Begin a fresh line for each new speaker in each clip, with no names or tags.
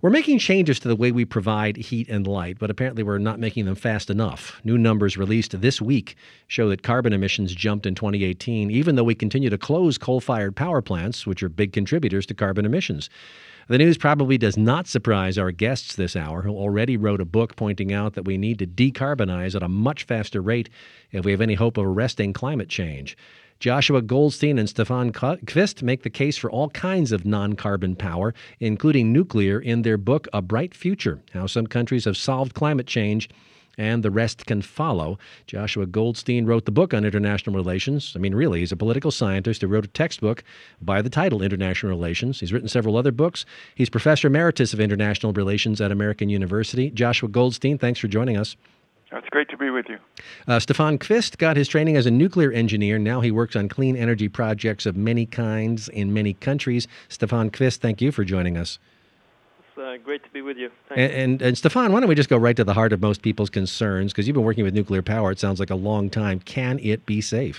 We're making changes to the way we provide heat and light, but apparently we're not making them fast enough. New numbers released this week show that carbon emissions jumped in 2018, even though we continue to close coal-fired power plants, which are big contributors to carbon emissions. The news probably does not surprise our guests this hour, who already wrote a book pointing out that we need to decarbonize at a much faster rate if we have any hope of arresting climate change. Joshua Goldstein and Stefan Kvist make the case for all kinds of non-carbon power, including nuclear, in their book A Bright Future: How Some Countries Have Solved Climate Change and the Rest Can Follow. Joshua Goldstein wrote the book on international relations. Really, he's a political scientist who wrote a textbook by the title International Relations. He's written several other books. He's Professor Emeritus of International Relations at American University. Joshua Goldstein, thanks for joining us.
It's great to be with you.
Stefan Kvist got his training as a nuclear engineer. Now he works on clean energy projects of many kinds in many countries. Stefan Kvist, thank you for joining us.
It's great to be with you.
And Stefan, why don't we just go right to the heart of most people's concerns? Because you've been working with nuclear power, it sounds like a long time. Can it be safe?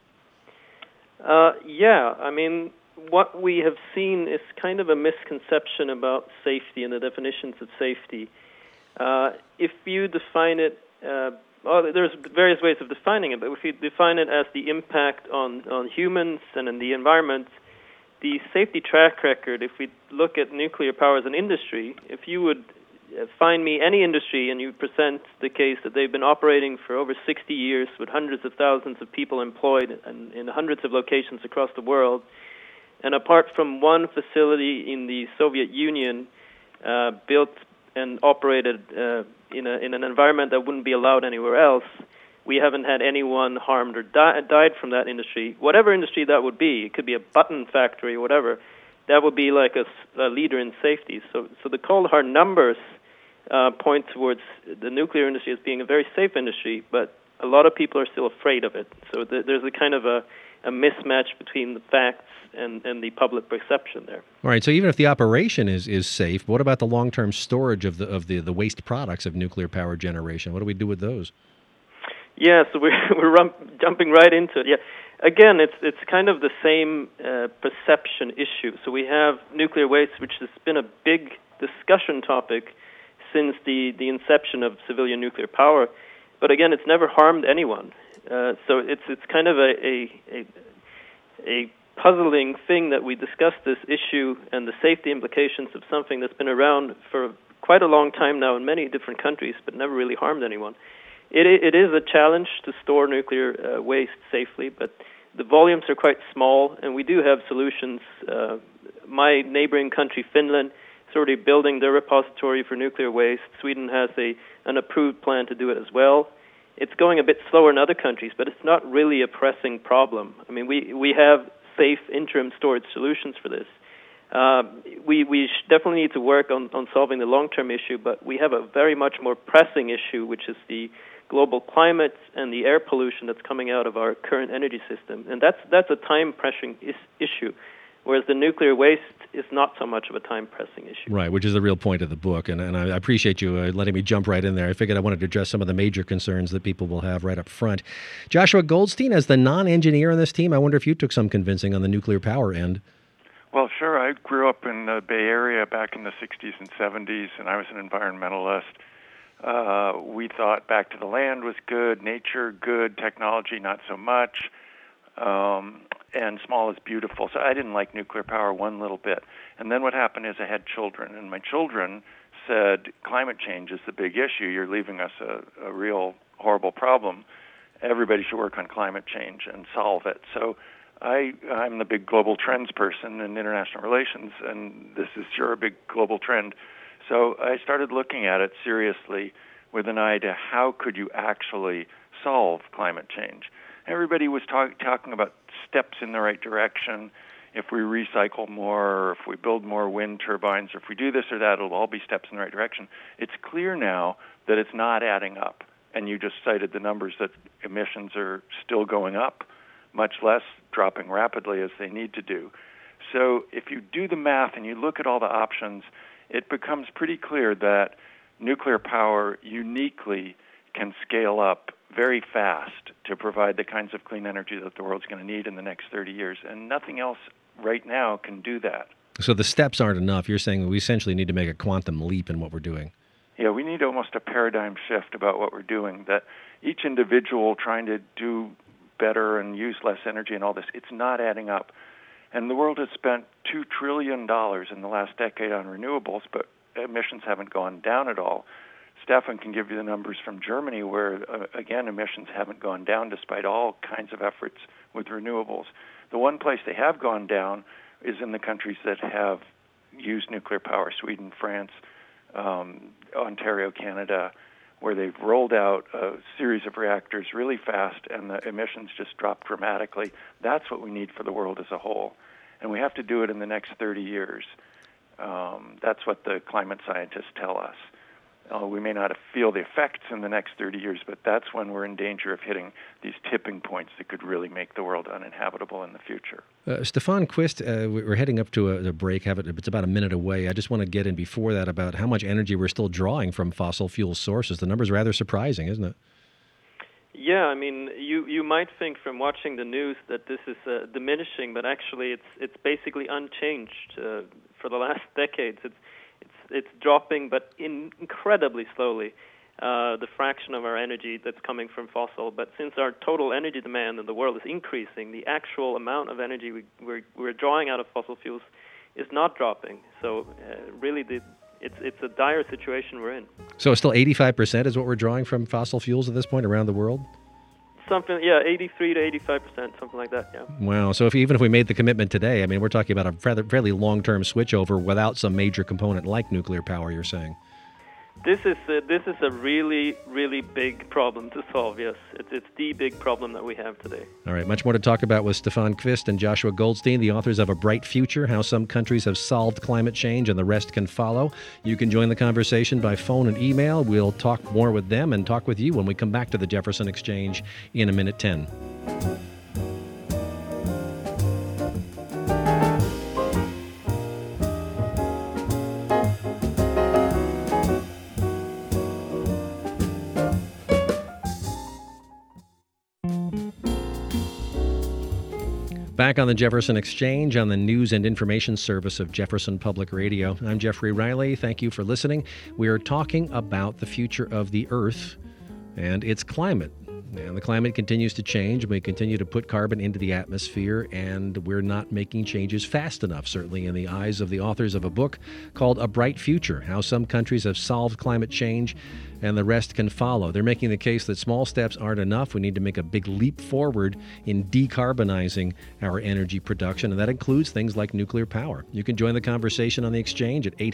What we have seen is kind of a misconception about safety and the definitions of safety. If you define it, there's various ways of defining it, but if you define it as the impact on humans and in the environment, the safety track record, if we look at nuclear power as an industry, if you would find me any industry and you present the case that they've been operating for over 60 years with hundreds of thousands of people employed and in hundreds of locations across the world, and apart from one facility in the Soviet Union built and operated in an environment that wouldn't be allowed anywhere else, we haven't had anyone harmed or died from that industry. Whatever industry that would be, it could be a button factory or whatever, that would be like a leader in safety. So the cold hard numbers point towards the nuclear industry as being a very safe industry, but a lot of people are still afraid of it. So there's a kind of a mismatch between the facts and the public perception there.
All right, so even if the operation is safe, what about the long-term storage of the waste products of nuclear power generation? What do we do with those?
Yeah, so we're jumping right into it. Yeah, again, it's kind of the same perception issue. So we have nuclear waste, which has been a big discussion topic since the inception of civilian nuclear power. But again, it's never harmed anyone. So it's kind of a puzzling thing that we discuss this issue and the safety implications of something that's been around for quite a long time now in many different countries, but never really harmed anyone. It is a challenge to store nuclear waste safely, but the volumes are quite small, and we do have solutions. My neighboring country, Finland, is already building their repository for nuclear waste. Sweden has an approved plan to do it as well. It's going a bit slower in other countries, but it's not really a pressing problem. We have safe interim storage solutions for this. We definitely need to work on solving the long-term issue, but we have a very much more pressing issue, which is the global climate and the air pollution that's coming out of our current energy system. And that's a time-pressing issue, whereas the nuclear waste is not so much of a time-pressing issue.
Right, which is the real point of the book. And I appreciate you letting me jump right in there. I figured I wanted to address some of the major concerns that people will have right up front. Joshua Goldstein, as the non-engineer on this team, I wonder if you took some convincing on the nuclear power end.
Well, sure. I grew up in the Bay Area back in the 60s and 70s, and I was an environmentalist. We thought back to the land was good, nature good, technology not so much, and small is beautiful. So I didn't like nuclear power one little bit. And then what happened is I had children, and my children said, climate change is the big issue. You're leaving us a real horrible problem. Everybody should work on climate change and solve it. So I'm the big global trends person in international relations, and this is sure a big global trend. So I started looking at it seriously with an eye to how could you actually solve climate change. Everybody was talking about steps in the right direction. If we recycle more, or if we build more wind turbines, or if we do this or that, it'll all be steps in the right direction. It's clear now that it's not adding up. And you just cited the numbers that emissions are still going up, much less dropping rapidly as they need to do. So if you do the math and you look at all the options, it becomes pretty clear that nuclear power uniquely can scale up very fast to provide the kinds of clean energy that the world's going to need in the next 30 years. And nothing else right now can do that.
So the steps aren't enough. You're saying we essentially need to make a quantum leap in what we're doing.
Yeah, we need almost a paradigm shift about what we're doing, that each individual trying to do better and use less energy and all this, it's not adding up. And the world has spent $2 trillion in the last decade on renewables, but emissions haven't gone down at all. Stefan can give you the numbers from Germany where, again, emissions haven't gone down despite all kinds of efforts with renewables. The one place they have gone down is in the countries that have used nuclear power, Sweden, France, Ontario, Canada, where they've rolled out a series of reactors really fast and the emissions just dropped dramatically. That's what we need for the world as a whole. And we have to do it in the next 30 years. That's what the climate scientists tell us. We may not feel the effects in the next 30 years, but that's when we're in danger of hitting these tipping points that could really make the world uninhabitable in the future.
Stefan Quist, we're heading up to a break. It's about a minute away. I just want to get in before that about how much energy we're still drawing from fossil fuel sources. The number's rather surprising, isn't it?
Yeah, I mean, you might think from watching the news that this is diminishing, but actually it's basically unchanged for the last decades. It's dropping, but incredibly slowly, the fraction of our energy that's coming from fossil. But since our total energy demand in the world is increasing, the actual amount of energy we're drawing out of fossil fuels is not dropping. So really, it's a dire situation we're in.
So still 85% is what we're drawing from fossil fuels at this point around the world?
Something, yeah, 83 to 85%, something like that, yeah.
Wow. So even if we made the commitment today, I mean, we're talking about a fairly long-term switchover without some major component like nuclear power, you're saying?
This is a really, really big problem to solve, yes. It's the big problem that we have today.
All right, much more to talk about with Stefan Quist and Joshua Goldstein, the authors of A Bright Future, How Some Countries Have Solved Climate Change and the Rest Can Follow. You can join the conversation by phone and email. We'll talk more with them and talk with you when we come back to the Jefferson Exchange in a minute 10. Back on the Jefferson Exchange on the news and information service of Jefferson Public Radio. I'm Jeffrey Riley. Thank you for listening. We are talking about the future of the Earth and its climate. And the climate continues to change. We continue to put carbon into the atmosphere, and we're not making changes fast enough, certainly in the eyes of the authors of a book called A Bright Future, How Some Countries Have Solved Climate Change and the Rest Can Follow. They're making the case that small steps aren't enough. We need to make a big leap forward in decarbonizing our energy production, and that includes things like nuclear power. You can join the conversation on the Exchange at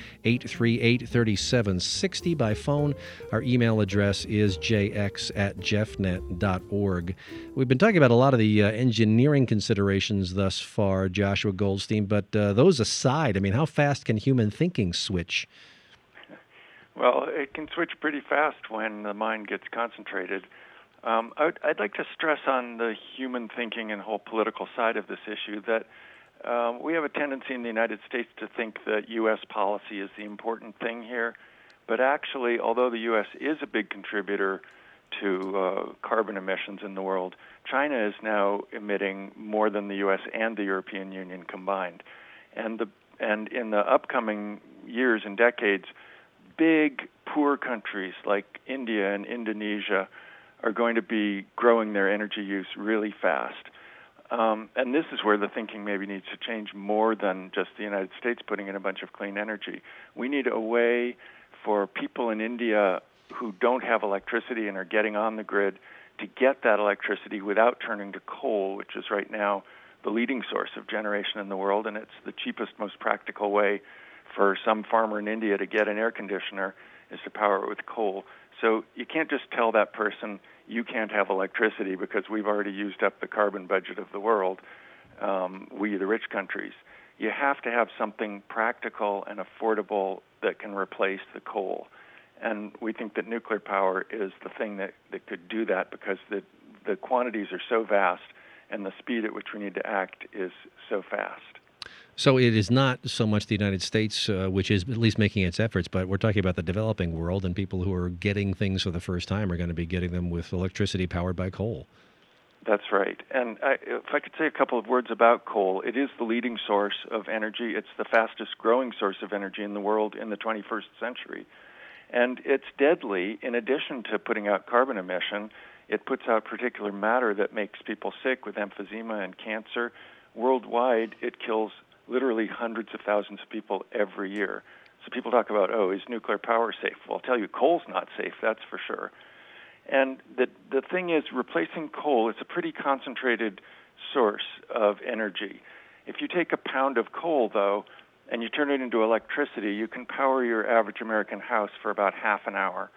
800-838-3760 by phone. Our email address is jx@jeffnet.org. We've been talking about a lot of the engineering considerations thus far, Joshua Goldstein, but those aside, I mean, how fast can human thinking switch?
Well, it can switch pretty fast when the mind gets concentrated. I'd like to stress on the human thinking and whole political side of this issue that we have a tendency in the United States to think that U.S. policy is the important thing here. But actually, although the U.S. is a big contributor to carbon emissions in the world, China is now emitting more than the U.S. and the European Union combined. And in the upcoming years and decades, big, poor countries like India and Indonesia are going to be growing their energy use really fast. And this is where the thinking maybe needs to change more than just the United States putting in a bunch of clean energy. We need a way for people in India who don't have electricity and are getting on the grid to get that electricity without turning to coal, which is right now the leading source of generation in the world, and it's the cheapest, most practical way for some farmer in India to get an air conditioner is to power it with coal. So you can't just tell that person you can't have electricity because we've already used up the carbon budget of the world, we, the rich countries. You have to have something practical and affordable that can replace the coal. And we think that nuclear power is the thing that could do that because the quantities are so vast and the speed at which we need to act is so fast.
So it is not so much the United States, which is at least making its efforts, but we're talking about the developing world, and people who are getting things for the first time are going to be getting them with electricity powered by coal.
That's right. And if I could say a couple of words about coal, it is the leading source of energy. It's the fastest growing source of energy in the world in the 21st century. And it's deadly. In addition to putting out carbon emission, it puts out particular matter that makes people sick with emphysema and cancer. Worldwide, it kills literally hundreds of thousands of people every year. So people talk about, is nuclear power safe? Well, I'll tell you, coal's not safe, that's for sure. And the thing is, replacing coal is a pretty concentrated source of energy. If you take a pound of coal, though, and you turn it into electricity, you can power your average American house for about half an hour.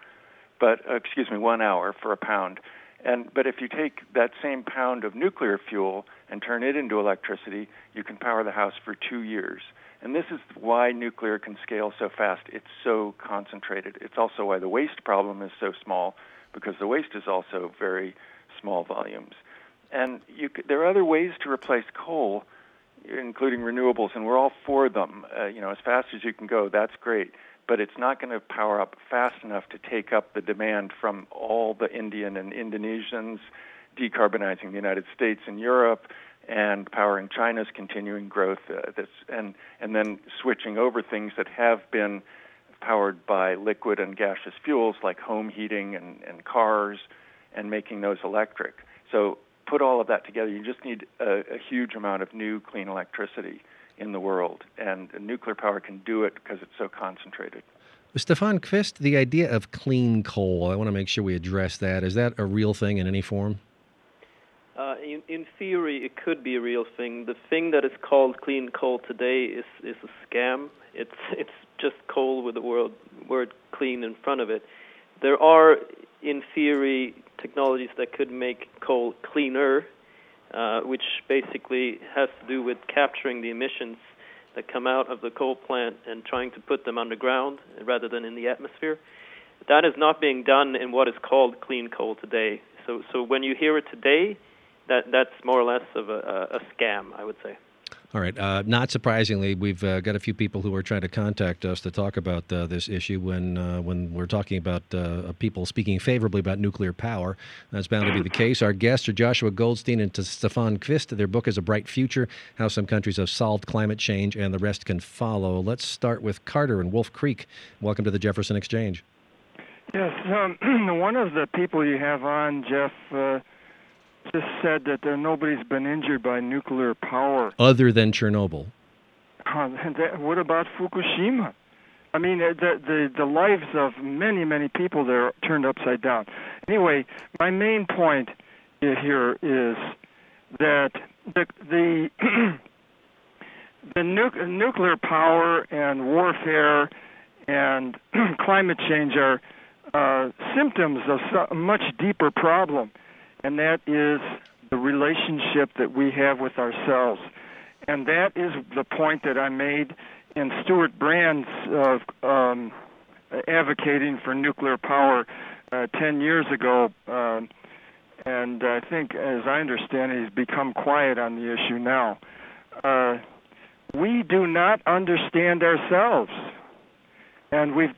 1 hour for a pound. But if you take that same pound of nuclear fuel and turn it into electricity, you can power the house for 2 years. And this is why nuclear can scale so fast. It's so concentrated. It's also why the waste problem is so small, because the waste is also very small volumes. And there are other ways to replace coal, including renewables, and we're all for them. As fast as you can go, that's great. But it's not going to power up fast enough to take up the demand from all the Indian and Indonesians, decarbonizing the United States and Europe, and powering China's continuing growth, and then switching over things that have been powered by liquid and gaseous fuels like home heating and cars, and making those electric. So put all of that together, you just need a huge amount of new clean electricity in the world, and nuclear power can do it because it's so concentrated.
Stefan Kvist, the idea of clean coal, I want to make sure we address that. Is that a real thing in any form?
In theory, it could be a real thing. The thing that is called clean coal today is a scam. It's just coal with the word clean in front of it. There are, in theory, technologies that could make coal cleaner, which basically has to do with capturing the emissions that come out of the coal plant and trying to put them underground rather than in the atmosphere. That is not being done in what is called clean coal today. So when you hear it today, that's more or less of a scam, I would say.
All right. Not surprisingly, we've got a few people who are trying to contact us to talk about this issue when we're talking about people speaking favorably about nuclear power. That's bound to be the case. Our guests are Joshua Goldstein and Stefan Kvist. Their book is A Bright Future, How Some Countries Have Solved Climate Change, and the rest can follow. Let's start with Carter in Wolf Creek. Welcome to the Jefferson Exchange.
Yes. One of the people you have on, Jeff, just said that nobody's been injured by nuclear power.
Other than Chernobyl.
What about Fukushima? I mean, the lives of many, many people there turned upside down. Anyway, my main point here is that the nuclear power and warfare and climate change are symptoms of a much deeper problem. And that is the relationship that we have with ourselves. And that is the point that I made in Stuart Brand's advocating for nuclear power 10 years ago. And I think, as I understand it, he's become quiet on the issue now. We do not understand ourselves. And we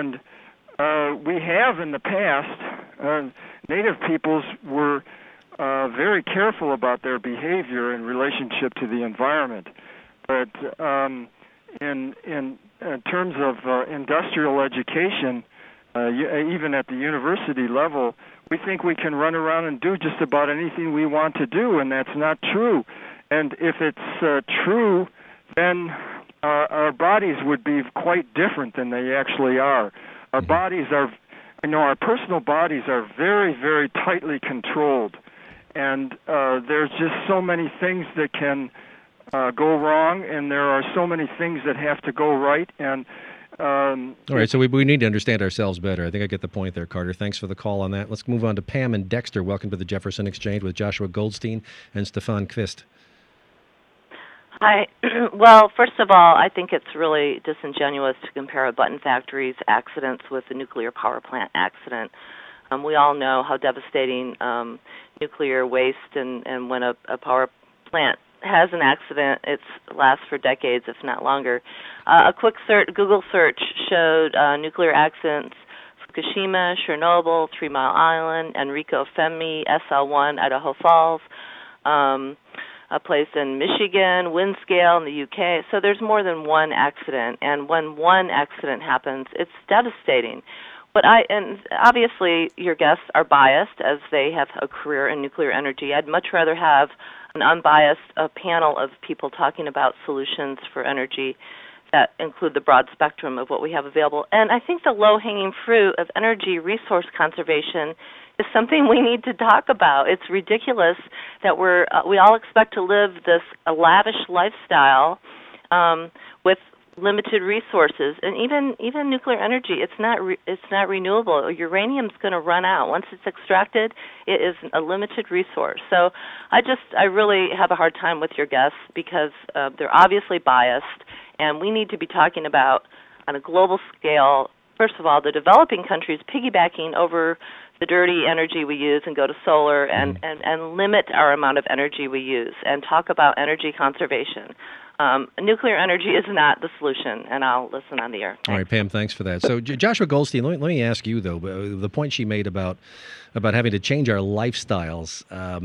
have in the past, Native peoples were very careful about their behavior in relationship to the environment. But in terms of industrial education, even at the university level, we think we can run around and do just about anything we want to do, and that's not true. And if it's true, then our bodies would be quite different than they actually are. Our bodies are, our personal bodies are very, very tightly controlled, and there's just so many things that can go wrong, and there are so many things that have to go right. And
all right, so we need to understand ourselves better. I think I get the point there, Carter. Thanks for the call on that. Let's move on to Pam and Dexter. Welcome to the Jefferson Exchange with Joshua Goldstein and Stefan Kvist.
Hi. Well, first of all, I think it's really disingenuous to compare a button factory's accidents with a nuclear power plant accident. We all know how devastating nuclear waste and when a power plant has an accident, it lasts for decades, if not longer. A quick Google search showed nuclear accidents Fukushima, Chernobyl, 3 Mile Island, Enrico Fermi, SL1, Idaho Falls, a place in Michigan, Windscale in the UK. So there's more than one accident, and when one accident happens, it's devastating. And obviously your guests are biased as they have a career in nuclear energy. I'd much rather have an unbiased panel of people talking about solutions for energy that include the broad spectrum of what we have available. And I think the low-hanging fruit of energy resource conservation is something we need to talk about. It's ridiculous that we all expect to live this lavish lifestyle with limited resources, and even nuclear energy. It's not renewable. Uranium's going to run out once it's extracted. It is a limited resource. So I really have a hard time with your guests because they're obviously biased, and we need to be talking about on a global scale. First of all, the developing countries piggybacking over the dirty energy we use and go to solar and limit our amount of energy we use and talk about energy conservation. Nuclear energy is not the solution, and I'll listen on the air. Thanks.
All right, Pam, thanks for that. So Joshua Goldstein, let me ask you, though, the point she made about having to change our lifestyles,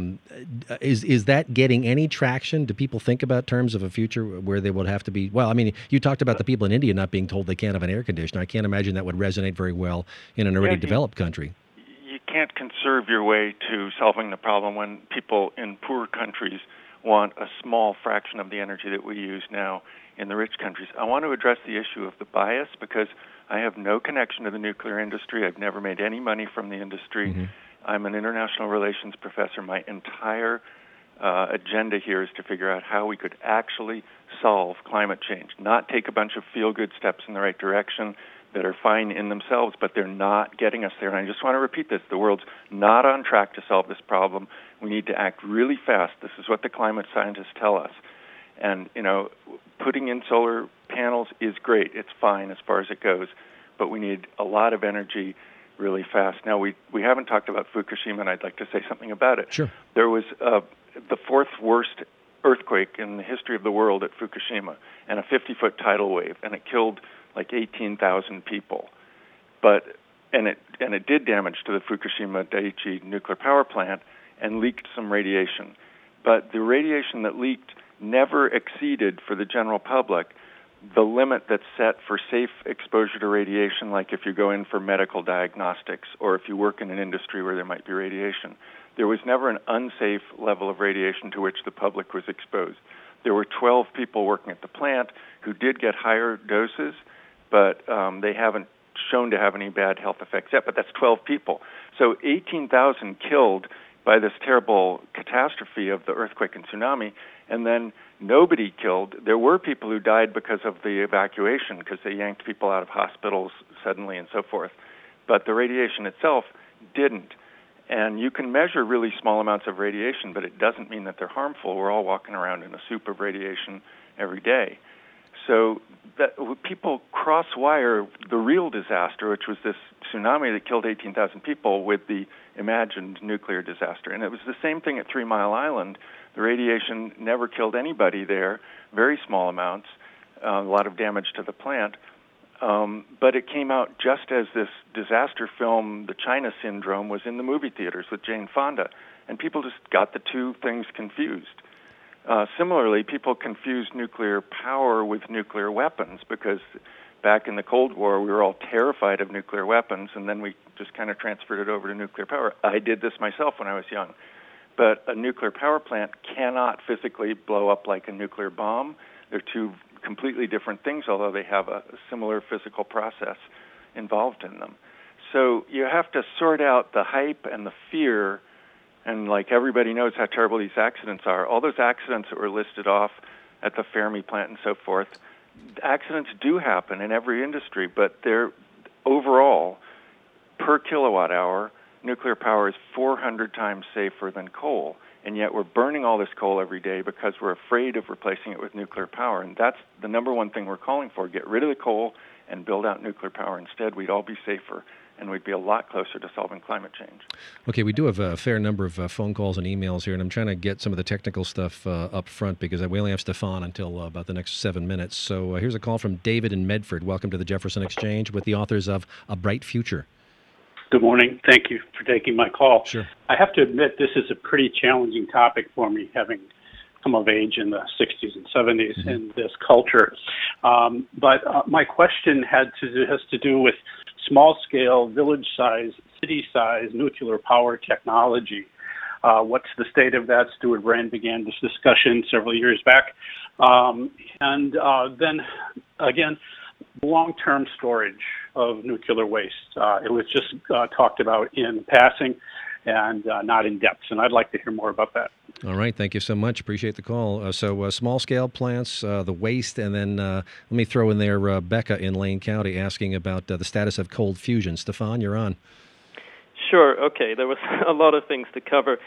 is that getting any traction? Do people think about terms of a future where they would have to be, well, I mean, you talked about the people in India not being told they can't have an air conditioner. I can't imagine that would resonate very well in an already developed country.
You can't conserve your way to solving the problem when people in poor countries want a small fraction of the energy that we use now in the rich countries. I want to address the issue of the bias because I have no connection to the nuclear industry. I've never made any money from the industry. Mm-hmm. I'm an international relations professor. My entire agenda here is to figure out how we could actually solve climate change, not take a bunch of feel-good steps in the right direction that are fine in themselves, but they're not getting us there. And I just want to repeat this. The world's not on track to solve this problem. We need to act really fast. This is what the climate scientists tell us. And, putting in solar panels is great. It's fine as far as it goes. But we need a lot of energy really fast. Now, we haven't talked about Fukushima, and I'd like to say something about it.
Sure.
There was the fourth worst earthquake in the history of the world at Fukushima, and a 50-foot tidal wave, and it killed like 18,000 people. And it did damage to the Fukushima Daiichi nuclear power plant and leaked some radiation. But the radiation that leaked never exceeded, for the general public, the limit that's set for safe exposure to radiation, like if you go in for medical diagnostics or if you work in an industry where there might be radiation. There was never an unsafe level of radiation to which the public was exposed. There were 12 people working at the plant who did get higher doses, but they haven't shown to have any bad health effects yet, but that's 12 people. So 18,000 killed by this terrible catastrophe of the earthquake and tsunami, and then nobody killed. There were people who died because of the evacuation, because they yanked people out of hospitals suddenly and so forth, but the radiation itself didn't. And you can measure really small amounts of radiation, but it doesn't mean that they're harmful. We're all walking around in a soup of radiation every day. So that people cross-wire the real disaster, which was this tsunami that killed 18,000 people, with the imagined nuclear disaster. And it was the same thing at 3 Mile Island. The radiation never killed anybody there, very small amounts, a lot of damage to the plant. But it came out just as this disaster film, The China Syndrome, was in the movie theaters with Jane Fonda. And people just got the two things confused. Similarly, people confused nuclear power with nuclear weapons because back in the Cold War, we were all terrified of nuclear weapons, and then we just kind of transferred it over to nuclear power. I did this myself when I was young. But a nuclear power plant cannot physically blow up like a nuclear bomb. They're two completely different things, although they have a similar physical process involved in them. So you have to sort out the hype and the fear. And like everybody knows how terrible these accidents are. All those accidents that were listed off at the Fermi plant and so forth, accidents do happen in every industry, but they're overall, per kilowatt hour, nuclear power is 400 times safer than coal. And yet we're burning all this coal every day because we're afraid of replacing it with nuclear power. And that's the number one thing we're calling for. Get rid of the coal and build out nuclear power instead. We'd all be safer, and we'd be a lot closer to solving climate change.
Okay, we do have a fair number of phone calls and emails here, and I'm trying to get some of the technical stuff up front because we only have Stefan until about the next 7 minutes. So here's a call from David in Medford. Welcome to the Jefferson Exchange with the authors of A Bright Future.
Good morning. Thank you for taking my call.
Sure.
I have to admit this is a pretty challenging topic for me, having come of age in the 60s and 70s in this culture. But my question has to do with small-scale, village-size, city-size nuclear power technology. What's the state of that? Stuart Brand began this discussion several years back. And then, again, long-term storage of nuclear waste. It was just talked about in passing and not in depth, and I'd like to hear more about that.
All right, thank you so much. Appreciate the call. So small-scale plants, the waste, and then let me throw in there Becca in Lane County asking about the status of cold fusion. Stefan, you're on.
Sure. Okay. There was a lot of things to cover.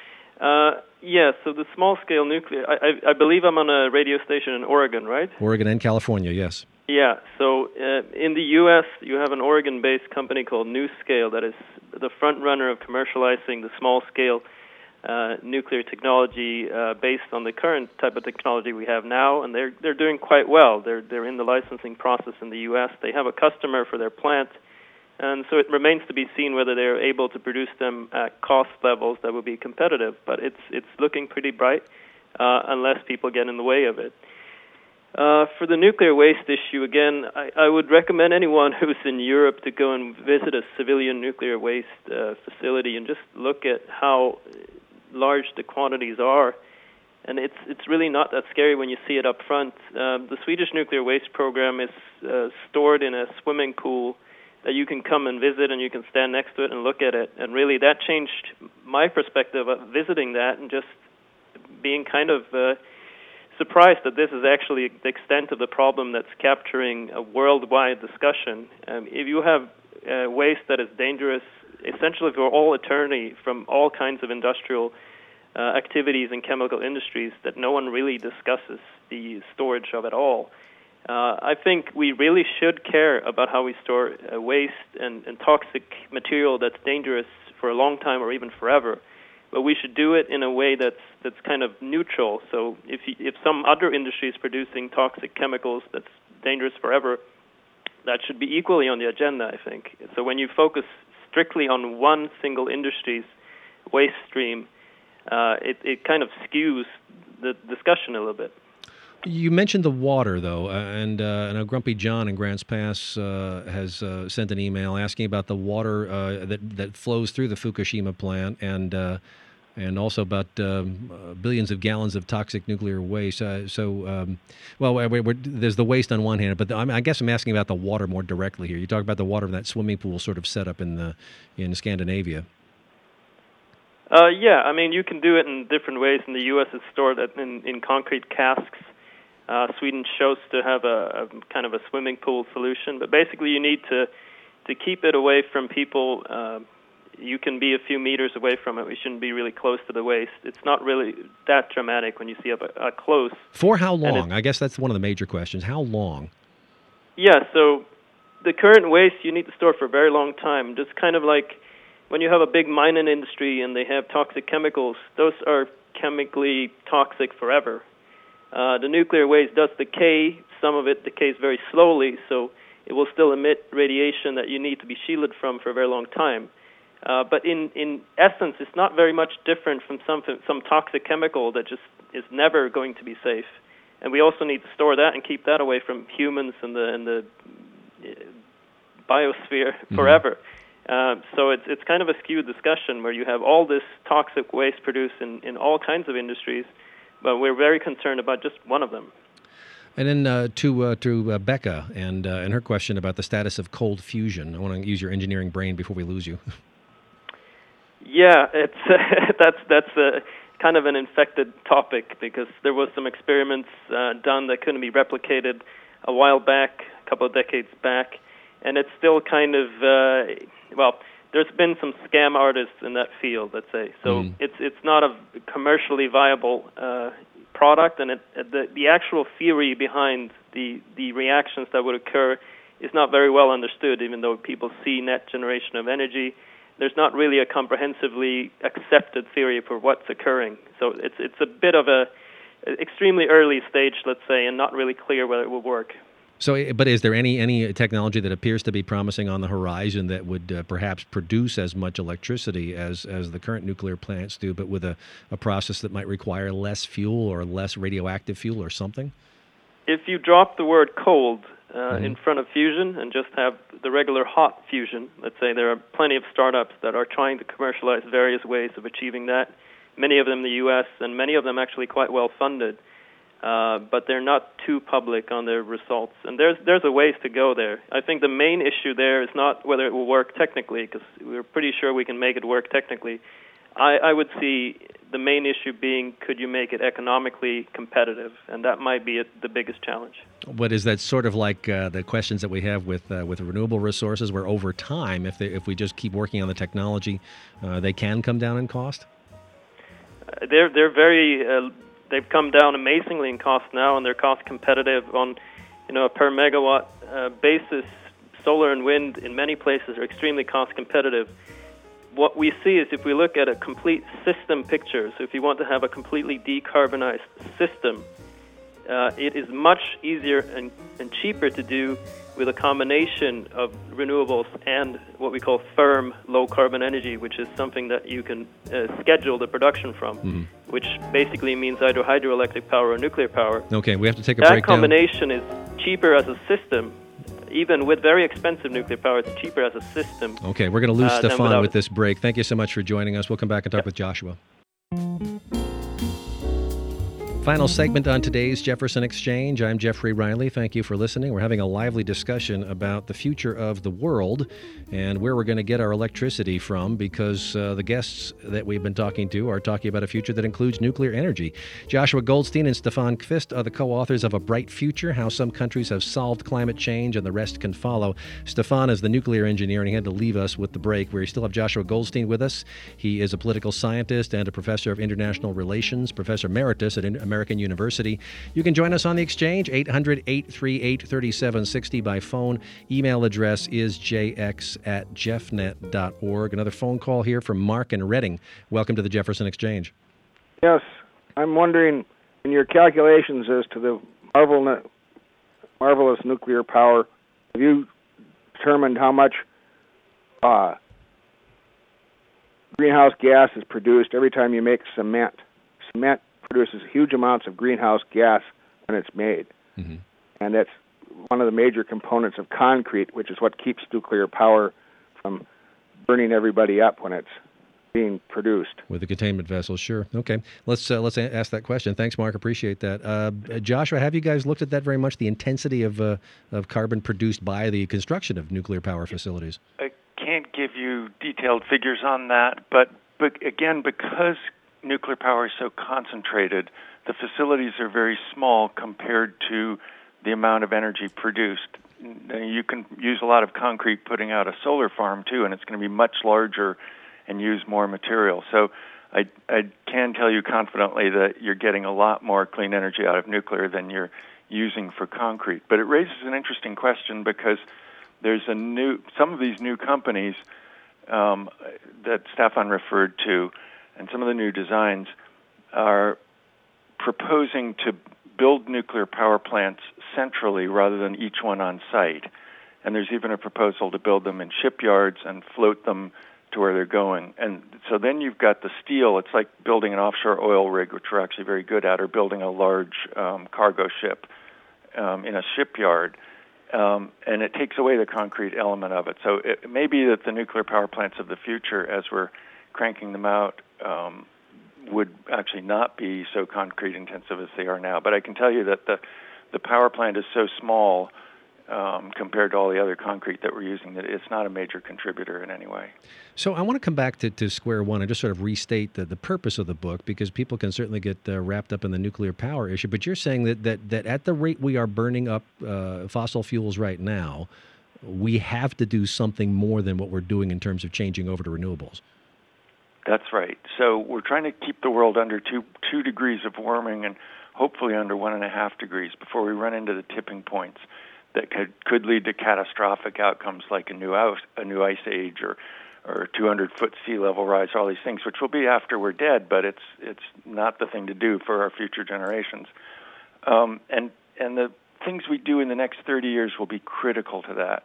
So the small-scale nuclear, I believe I'm on a radio station in Oregon, right?
Oregon and California, yes.
Yeah. So in the U.S., you have an Oregon-based company called NuScale that is the front runner of commercializing the small-scale nuclear technology based on the current type of technology we have now, and they're doing quite well. They're in the licensing process in the U.S. They have a customer for their plant. And so it remains to be seen whether they're able to produce them at cost levels that will be competitive. But it's looking pretty bright unless people get in the way of it. For the nuclear waste issue, again, I would recommend anyone who's in Europe to go and visit a civilian nuclear waste facility and just look at how large the quantities are. And it's really not that scary when you see it up front. The Swedish nuclear waste program is stored in a swimming pool that you can come and visit, and you can stand next to it and look at it. And really, that changed my perspective of visiting that and just being kind of surprised that this is actually the extent of the problem that's capturing a worldwide discussion. If you have waste that is dangerous, essentially for all eternity, from all kinds of industrial activities and chemical industries that no one really discusses the storage of at all, I think we really should care about how we store waste and toxic material that's dangerous for a long time or even forever. But we should do it in a way that's kind of neutral. So if some other industry is producing toxic chemicals that's dangerous forever, that should be equally on the agenda, I think. So when you focus strictly on one single industry's waste stream, it kind of skews the discussion a little bit.
You mentioned the water, though, and I know Grumpy John in Grants Pass has sent an email asking about the water that flows through the Fukushima plant and also about billions of gallons of toxic nuclear waste. There's the waste on one hand, but I guess I'm asking about the water more directly here. You talk about the water in that swimming pool sort of set up in Scandinavia.
I mean, you can do it in different ways. In the U.S., it's stored in concrete casks. Sweden chose to have a kind of a swimming pool solution, but basically you need to keep it away from people. You can be a few meters away from it. We shouldn't be really close to the waste. It's not really that dramatic when you see up close.
For how long? I guess that's one of the major questions. How long?
Yeah, so the current waste you need to store for a very long time. Just kind of like when you have a big mining industry and they have toxic chemicals, those are chemically toxic forever. The nuclear waste does decay. Some of it decays very slowly, so it will still emit radiation that you need to be shielded from for a very long time. But in essence, it's not very much different from some toxic chemical that just is never going to be safe. And we also need to store that and keep that away from humans and the biosphere forever. So it's kind of a skewed discussion where you have all this toxic waste produced in all kinds of industries, but we're very concerned about just one of them.
And then to Becca and her question about the status of cold fusion. I want to use your engineering brain before we lose you.
Yeah, it's that's a kind of an infected topic because there was some experiments done that couldn't be replicated a while back, a couple of decades back, and it's still kind of there's been some scam artists in that field, let's say. So it's not a commercially viable product, and the actual theory behind the reactions that would occur is not very well understood, even though people see net generation of energy. There's not really a comprehensively accepted theory for what's occurring. So it's a bit of a extremely early stage, let's say, and not really clear whether it will work.
So, but is there any technology that appears to be promising on the horizon that would perhaps produce as much electricity as the current nuclear plants do, but with a process that might require less fuel or less radioactive fuel or something?
If you drop the word cold in front of fusion and just have the regular hot fusion, let's say there are plenty of startups that are trying to commercialize various ways of achieving that, many of them in the U.S. and many of them actually quite well funded. But they're not too public on their results. And there's a ways to go there. I think the main issue there is not whether it will work technically, because we're pretty sure we can make it work technically. I would see the main issue being, could you make it economically competitive? And that might be the biggest challenge.
But is that sort of like the questions that we have with renewable resources, where over time, if we just keep working on the technology, they can come down in cost?
They're very... They've come down amazingly in cost now, and they're cost competitive on, a per megawatt basis. Solar and wind in many places are extremely cost competitive. What we see is if we look at a complete system picture, so if you want to have a completely decarbonized system, it is much easier and cheaper to do with a combination of renewables and what we call firm low-carbon energy, which is something that you can schedule the production from, which basically means either hydroelectric power or nuclear power.
Okay, we have to take a break.
That combination is cheaper as a system. Even with very expensive nuclear power, it's cheaper as a system.
Okay, we're going to lose Stefan with this break. Thank you so much for joining us. We'll come back and talk with Joshua. Final segment on today's Jefferson Exchange. I'm Jeffrey Riley. Thank you for listening. We're having a lively discussion about the future of the world and where we're going to get our electricity from, because the guests that we've been talking to are talking about a future that includes nuclear energy. Joshua Goldstein and Stefan Kvist are the co-authors of A Bright Future, How Some Countries Have Solved Climate Change and the Rest Can Follow. Stefan is the nuclear engineer, and he had to leave us with the break. We still have Joshua Goldstein with us. He is a political scientist and a professor of international relations, professor emeritus at American University. You can join us on the exchange, 800-838-3760 by phone. Email address is jx@jeffnet.org. Another phone call here from Mark in Reading. Welcome to the Jefferson Exchange.
Yes, I'm wondering, in your calculations as to the marvelous nuclear power, have you determined how much greenhouse gas is produced every time you make cement? Cement produces huge amounts of greenhouse gas when it's made. And that's one of the major components of concrete, which is what keeps nuclear power from burning everybody up when it's being produced.
With the containment vessels, sure. Okay, let's ask that question. Thanks, Mark. Appreciate that. Joshua, have you guys looked at that very much, the intensity of carbon produced by the construction of nuclear power facilities?
I can't give you detailed figures on that, but again, because nuclear power is so concentrated, the facilities are very small compared to the amount of energy produced. You can use a lot of concrete putting out a solar farm too, and it's going to be much larger and use more material. So I can tell you confidently that you're getting a lot more clean energy out of nuclear than you're using for concrete. But it raises an interesting question, because there's some of these new companies that Stefan referred to, and some of the new designs are proposing to build nuclear power plants centrally rather than each one on site. And there's even a proposal to build them in shipyards and float them to where they're going. And so then you've got the steel. It's like building an offshore oil rig, which we're actually very good at, or building a large cargo ship in a shipyard. And it takes away the concrete element of it. So it may be that the nuclear power plants of the future, as we're cranking them out, would actually not be so concrete intensive as they are now. But I can tell you that the power plant is so small compared to all the other concrete that we're using that it's not a major contributor in any way.
So I want to come back to square one and just sort of restate the purpose of the book, because people can certainly get wrapped up in the nuclear power issue. But you're saying that at the rate we are burning up fossil fuels right now, we have to do something more than what we're doing in terms of changing over to renewables.
That's right. So we're trying to keep the world under 2 degrees of warming, and hopefully under 1.5 degrees before we run into the tipping points that could lead to catastrophic outcomes like a new ice age or 200-foot sea level rise, all these things, which will be after we're dead, but it's not the thing to do for our future generations. And the things we do in the next 30 years will be critical to that.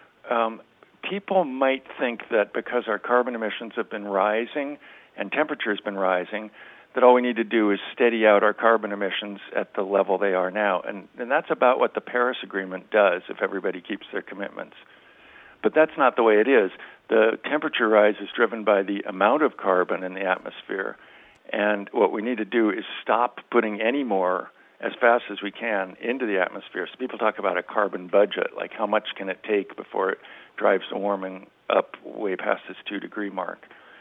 People might think that because our carbon emissions have been rising and temperature has been rising, that all we need to do is steady out our carbon emissions at the level they are now. And that's about what the Paris Agreement does if everybody keeps their commitments. But that's not the way it is. The temperature rise is driven by the amount of carbon in the atmosphere. And what we need to do is stop putting any more as fast as we can into the atmosphere. So people talk about a carbon budget, like how much can it take before it drives the warming up way past this 2-degree mark.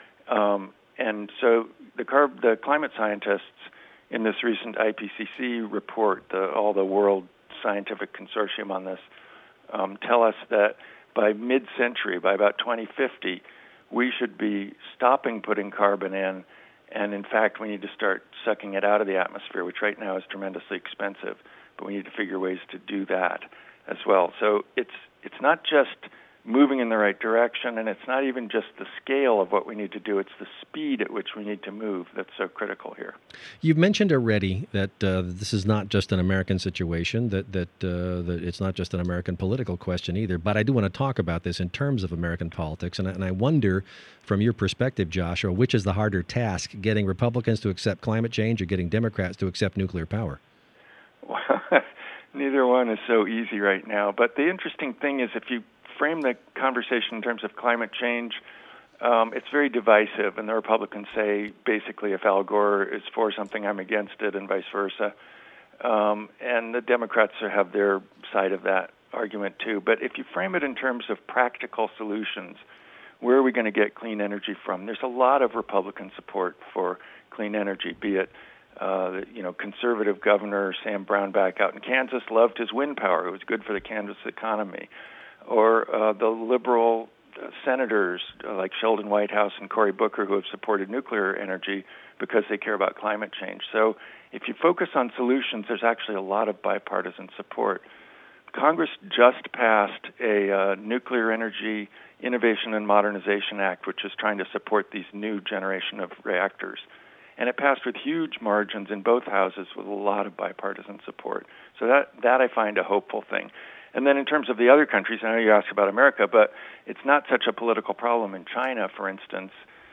And so the climate scientists in this recent IPCC report, all the World Scientific Consortium on this, tell us that by mid-century, by about 2050, we should be stopping putting carbon in, and in fact, we need to start sucking it out of the atmosphere, which right now is tremendously expensive, but we need to figure ways to do that as well. So it's not just moving in the right direction, and it's not even just the scale of what we need to do, it's the speed at which we need to move that's so critical here.
You've mentioned already that this is not just an American situation, that it's not just an American political question either, but I do want to talk about this in terms of American politics, and I wonder, from your perspective, Joshua, which is the harder task, getting Republicans to accept climate change or getting Democrats to accept nuclear power?
Well, neither one is so easy right now, but the interesting thing is if you frame the conversation in terms of climate change, it's very divisive, and the Republicans say basically if Al Gore is for something, I'm against it, and vice versa. And the Democrats have their side of that argument too. But if you frame it in terms of practical solutions, where are we going to get clean energy from? There's a lot of Republican support for clean energy, be it conservative Governor Sam Brownback out in Kansas loved his wind power. It was good for the Kansas economy. Or the liberal senators like Sheldon Whitehouse and Cory Booker who have supported nuclear energy because they care about climate change. So if you focus on solutions, there's actually a lot of bipartisan support. Congress just passed a Nuclear Energy Innovation and Modernization Act, which is trying to support these new generation of reactors. And it passed with huge margins in both houses with a lot of bipartisan support. So that I find a hopeful thing. And then in terms of the other countries, I know you asked about America, but it's not such a political problem in China, for instance.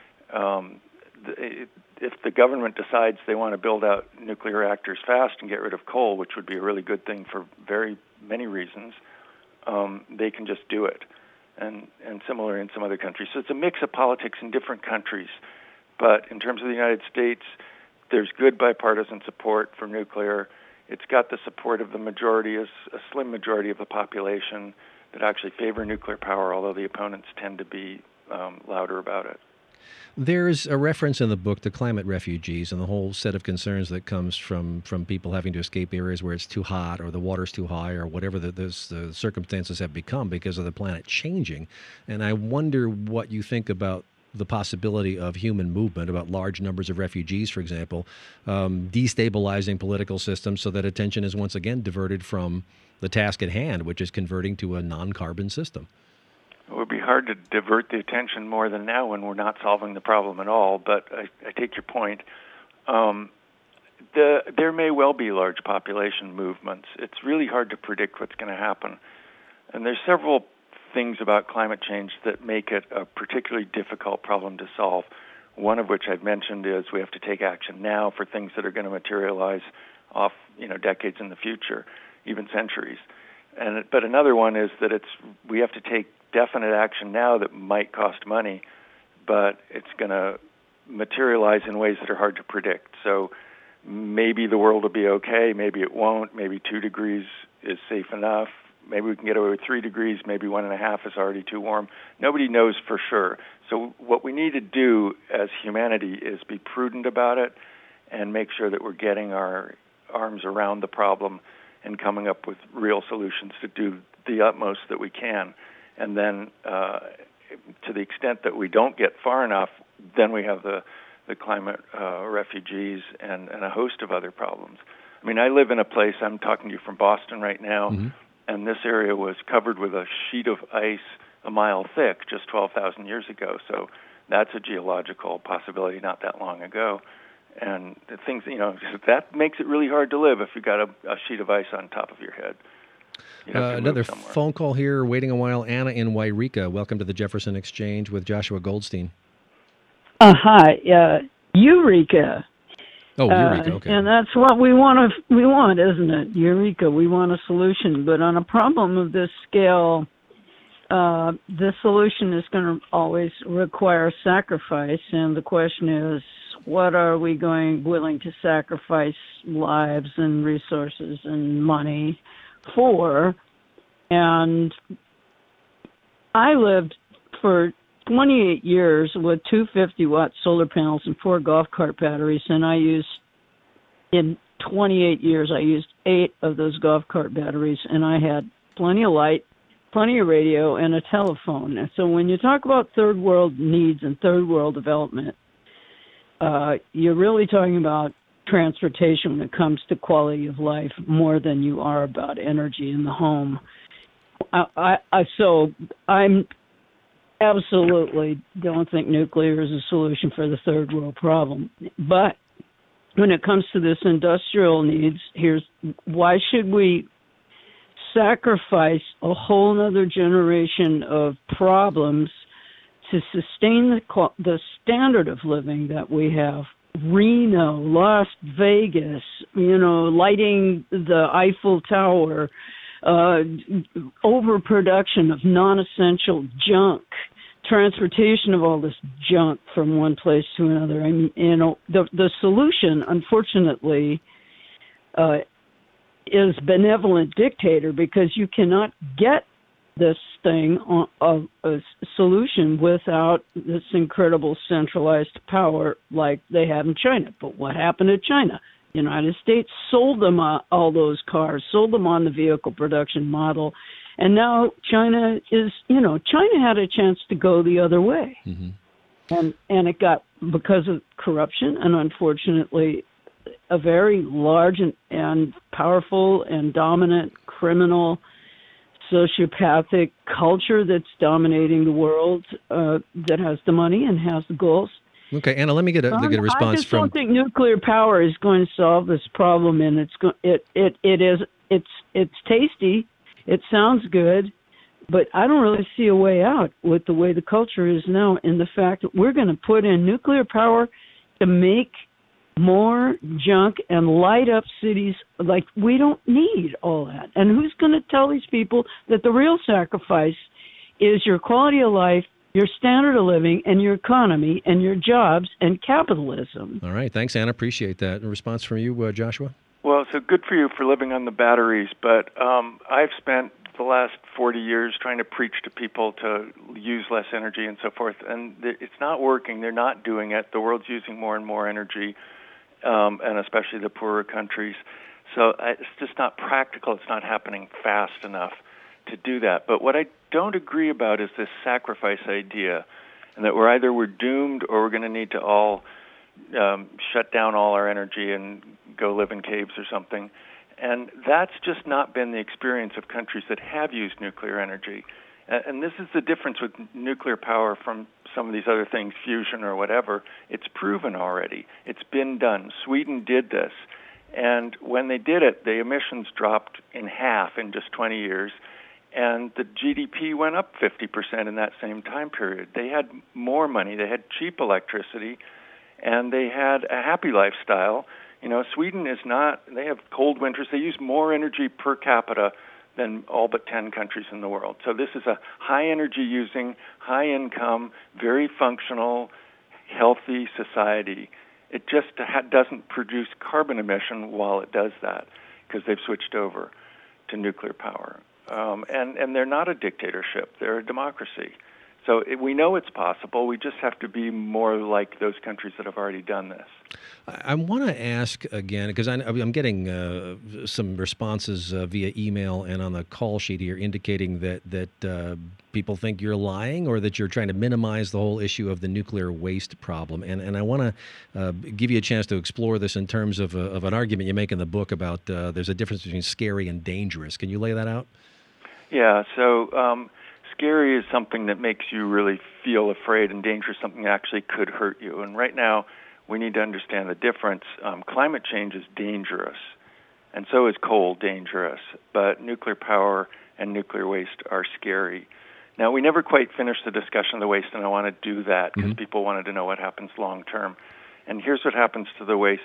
If the government decides they want to build out nuclear reactors fast and get rid of coal, which would be a really good thing for very many reasons, they can just do it. And similar in some other countries. So it's a mix of politics in different countries. But in terms of the United States, there's good bipartisan support for nuclear. It's got the support of the majority, a slim majority of the population that actually favor nuclear power, although the opponents tend to be louder about it.
There's a reference in the book to climate refugees and the whole set of concerns that comes from people having to escape areas where it's too hot or the water's too high or whatever the circumstances have become because of the planet changing. And I wonder what you think about the possibility of human movement, about large numbers of refugees, for example, destabilizing political systems so that attention is once again diverted from the task at hand, which is converting to a non-carbon system.
It would be hard to divert the attention more than now when we're not solving the problem at all, but I take your point. There may well be large population movements. It's really hard to predict what's going to happen. And there's several things about climate change that make it a particularly difficult problem to solve. One of which I've mentioned is we have to take action now for things that are going to materialize off, decades in the future, even centuries. But another one is that we have to take definite action now that might cost money, but it's going to materialize in ways that are hard to predict. So maybe the world will be okay, maybe it won't, maybe 2 degrees is safe enough, maybe we can get away with 3 degrees, maybe 1.5 is already too warm. Nobody knows for sure. So what we need to do as humanity is be prudent about it and make sure that we're getting our arms around the problem and coming up with real solutions to do the utmost that we can. And then to the extent that we don't get far enough, then we have the climate refugees and a host of other problems. I mean, I live in a place, I'm talking to you from Boston right now, and this area was covered with a sheet of ice a mile thick just 12,000 years ago. So that's a geological possibility not that long ago. And things, that makes it really hard to live if you've got a sheet of ice on top of your head. You have to
Another
move somewhere.
phone call here, waiting a while. Anna in Wairika. Welcome to the Jefferson Exchange with Joshua Goldstein.
Hi, Eureka.
Oh, Eureka, okay.
And that's what we want, isn't it? Eureka, we want a solution. But on a problem of this scale, the solution is going to always require sacrifice. And the question is, what are we willing to sacrifice lives and resources and money for? And I lived for 28 years with 250-watt solar panels and 4 golf cart batteries, and in 28 years, I used 8 of those golf cart batteries, and I had plenty of light, plenty of radio, and a telephone. And so when you talk about third world needs and third world development, you're really talking about transportation when it comes to quality of life more than you are about energy in the home. So I'm absolutely don't think nuclear is a solution for the third world problem. But when it comes to this industrial needs, here's why should we sacrifice a whole other generation of problems to sustain the standard of living that we have? Reno, Las Vegas, lighting the Eiffel Tower, overproduction of non-essential junk, transportation of all this junk from one place to another. I mean, the solution, unfortunately, is benevolent dictator, because you cannot get this thing of a solution without this incredible centralized power like they have in China. But what happened to China? The United States sold them all those cars, sold them on the vehicle production model, and now China had a chance to go the other way. Mm-hmm. And it got, because of corruption and unfortunately a very large and powerful and dominant criminal sociopathic culture that's dominating the world, that has the money and has the goals.
Okay, Anna, let me get a response
I just don't think nuclear power is going to solve this problem, and it's tasty, it sounds good, but I don't really see a way out with the way the culture is now, and the fact that we're going to put in nuclear power to make more junk and light up cities. Like, we don't need all that. And who's going to tell these people that the real sacrifice is your quality of life, your standard of living, and your economy, and your jobs, and capitalism?
All right. Thanks, Anna. Appreciate that. A response from you, Joshua?
Well, so good for you for living on the batteries, but I've spent the last 40 years trying to preach to people to use less energy and so forth, and it's not working. They're not doing it. The world's using more and more energy, and especially the poorer countries. So it's just not practical. It's not happening fast enough to do that. But what I don't agree about is this sacrifice idea, and that we're doomed or we're going to need to all shut down all our energy and go live in caves or something. And that's just not been the experience of countries that have used nuclear energy. And this is the difference with nuclear power from some of these other things, fusion or whatever. It's proven already. It's been done. Sweden did this. And when they did it, the emissions dropped in half in just 20 years. And the GDP went up 50% in that same time period. They had more money. They had cheap electricity. And they had a happy lifestyle. Sweden is not, they have cold winters. They use more energy per capita than all but 10 countries in the world. So this is a high energy using, high income, very functional, healthy society. It just doesn't produce carbon emission while it does that, because they've switched over to nuclear power. And they're not a dictatorship. They're a democracy. So we know it's possible. We just have to be more like those countries that have already done this.
I want to ask again, because I'm getting some responses via email and on the call sheet here indicating that people think you're lying or that you're trying to minimize the whole issue of the nuclear waste problem. And I want to give you a chance to explore this in terms of an argument you make in the book about there's a difference between scary and dangerous. Can you lay that out?
Yeah, so scary is something that makes you really feel afraid, and dangerous is something that actually could hurt you. And right now, we need to understand the difference. Climate change is dangerous. and so is coal dangerous. But nuclear power and nuclear waste are scary. Now, we never quite finished the discussion of the waste, and I want to do that because people wanted to know what happens long term. And here's what happens to the waste.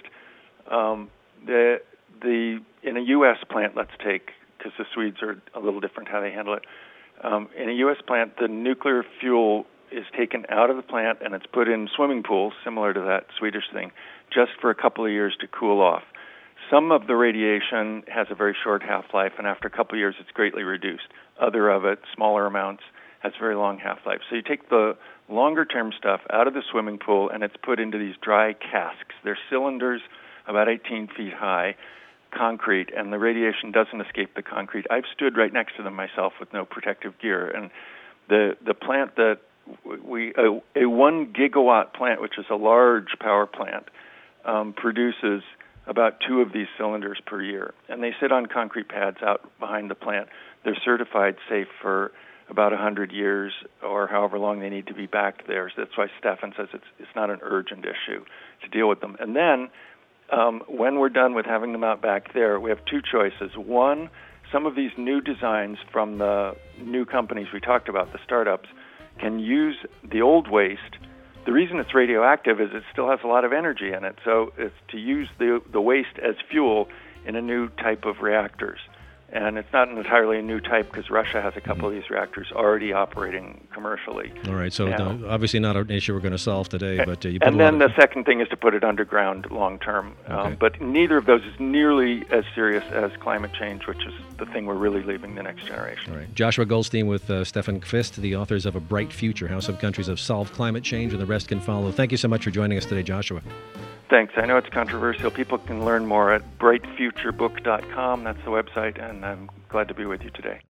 In a U.S. plant, let's take, because the Swedes are a little different how they handle it. In a U.S. plant, the nuclear fuel is taken out of the plant and it's put in swimming pools, similar to that Swedish thing, just for a couple of years to cool off. Some of the radiation has a very short half-life, and after a couple of years, it's greatly reduced. Other of it, smaller amounts, has very long half-life. So you take the longer-term stuff out of the swimming pool, and it's put into these dry casks. They're cylinders about 18 feet high, concrete, and the radiation doesn't escape the concrete. I've stood right next to them myself with no protective gear, and the plant that a 1 gigawatt plant, which is a large power plant, produces about 2 of these cylinders per year. And they sit on concrete pads out behind the plant. They're certified safe for about 100 years or however long they need to be back there. So that's why Stefan says it's not an urgent issue to deal with them. And then when we're done with having them out back there, we have 2 choices. One, some of these new designs from the new companies we talked about, the startups, can use the old waste. The reason it's radioactive is it still has a lot of energy in it, so it's to use the waste as fuel in a new type of reactors. And it's not entirely a new type because Russia has a couple of these reactors already operating commercially.
All right, so obviously not an issue we're going to solve today. But
and then the second thing is to put it underground long term.
Okay.
But neither of those is nearly as serious as climate change, which is the thing we're really leaving the next generation.
All right. Joshua Goldstein with Stefan Kvist, the authors of A Bright Future, How Some Countries Have Solved Climate Change and the Rest Can Follow. Thank you so much for joining us today, Joshua.
Thanks. I know it's controversial. People can learn more at brightfuturebook.com. That's the website, and I'm glad to be with you today.